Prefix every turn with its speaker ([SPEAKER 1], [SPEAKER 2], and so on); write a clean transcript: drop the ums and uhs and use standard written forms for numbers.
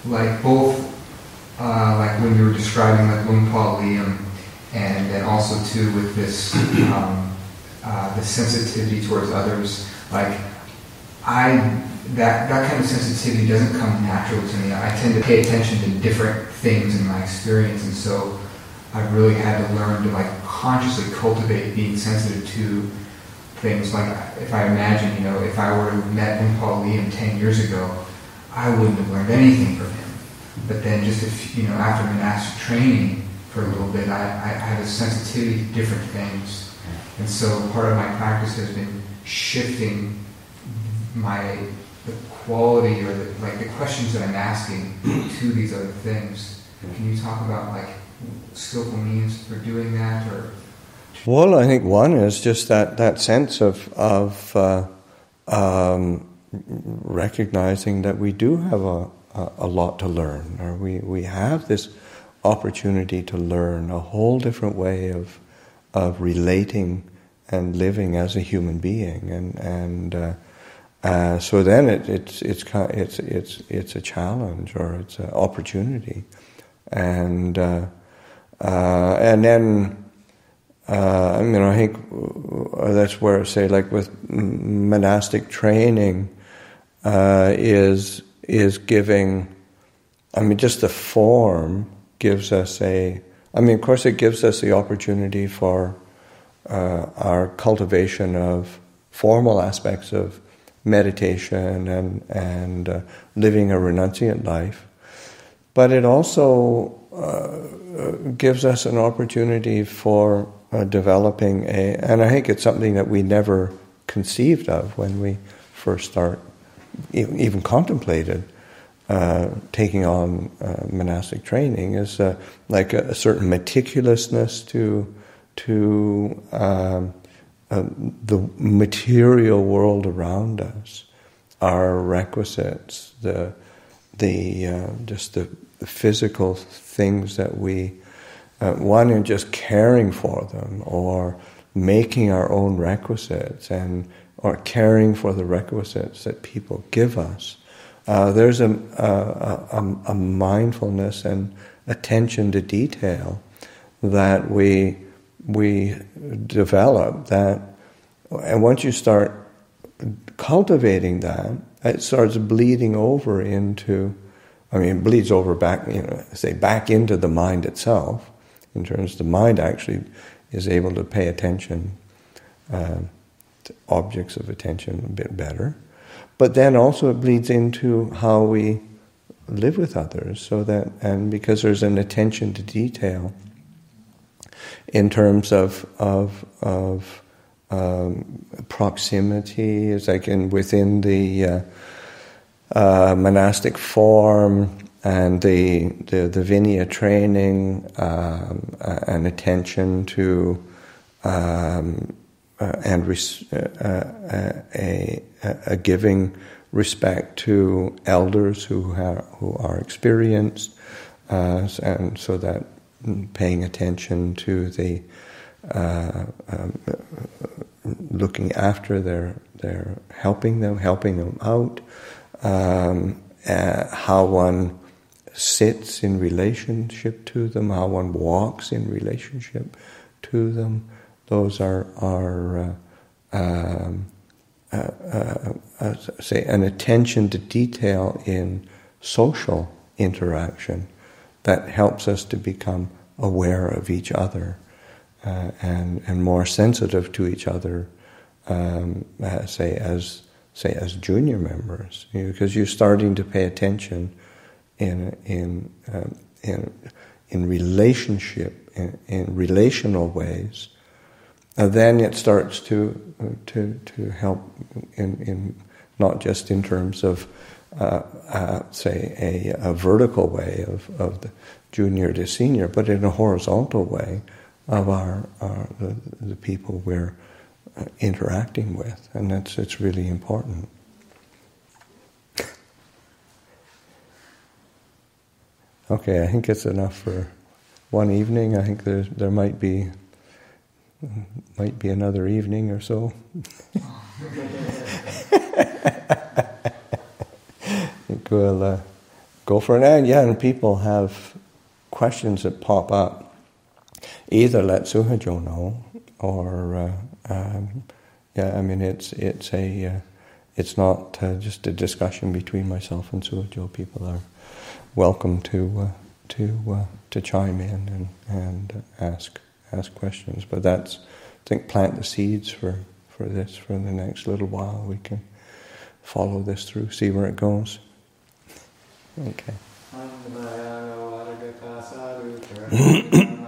[SPEAKER 1] like both, like when you were describing like Lung Pa Liam, and then also too with this, the sensitivity towards others, like that kind of sensitivity doesn't come natural to me. I tend to pay attention to different things in my experience, and so I've really had to learn to like consciously cultivate being sensitive to things. Like if I imagine, if I were to have met Lung Pa Liam 10 years ago, I wouldn't have learned anything from him. But then just after monastic training for a little bit, I have a sensitivity to different things. And so part of my practice has been shifting the quality or the questions that I'm asking to these other things. Can you talk about like skillful means for doing that? Or
[SPEAKER 2] well, I think one is just that sense of recognizing that we do have a lot to learn, or we have this opportunity to learn a whole different way of relating and living as a human being, and so then it's a challenge, or it's an opportunity, and then I think that's where, say, like with monastic training, is giving. Just the form gives us of course, it gives us the opportunity for our cultivation of formal aspects of meditation and living a renunciant life, but it also gives us an opportunity for developing and I think it's something that we never conceived of when we first even contemplated taking on monastic training, is like a certain meticulousness to the material world around us, our requisites, just the physical things that we one in just caring for them, or making our own requisites, or caring for the requisites that people give us. There's a mindfulness and attention to detail that we develop, that, and once you start cultivating that, it starts bleeding over into, it bleeds over back, back into the mind itself, in terms the mind actually is able to pay attention to objects of attention a bit better. But then also it bleeds into how we live with others, and because there's an attention to detail in terms of proximity, is like within the monastic form and the Vinaya training, and attention to and a giving respect to elders who are experienced, and so that paying attention to the looking after their helping them out, how one sits in relationship to them, how one walks in relationship to them. Those are say, an attention to detail in social interaction that helps us to become aware of each other, and more sensitive to each other, say as junior members, because you're starting to pay attention in relationship, in relational ways. Then it starts to help in not just in terms of say a vertical way of the junior to senior, but in a horizontal way of the people we're interacting with, and it's really important. Okay, I think it's enough for one evening. I think there might be another evening or so. I think we'll go for it. And yeah, and people have questions that pop up. Either let Suhajo know, or yeah, I mean it's not just a discussion between myself and Suhajo. People are welcome to chime in and ask questions. But that's, I think, plant the seeds for this for the next little while. We can follow this through, see where it goes. Okay.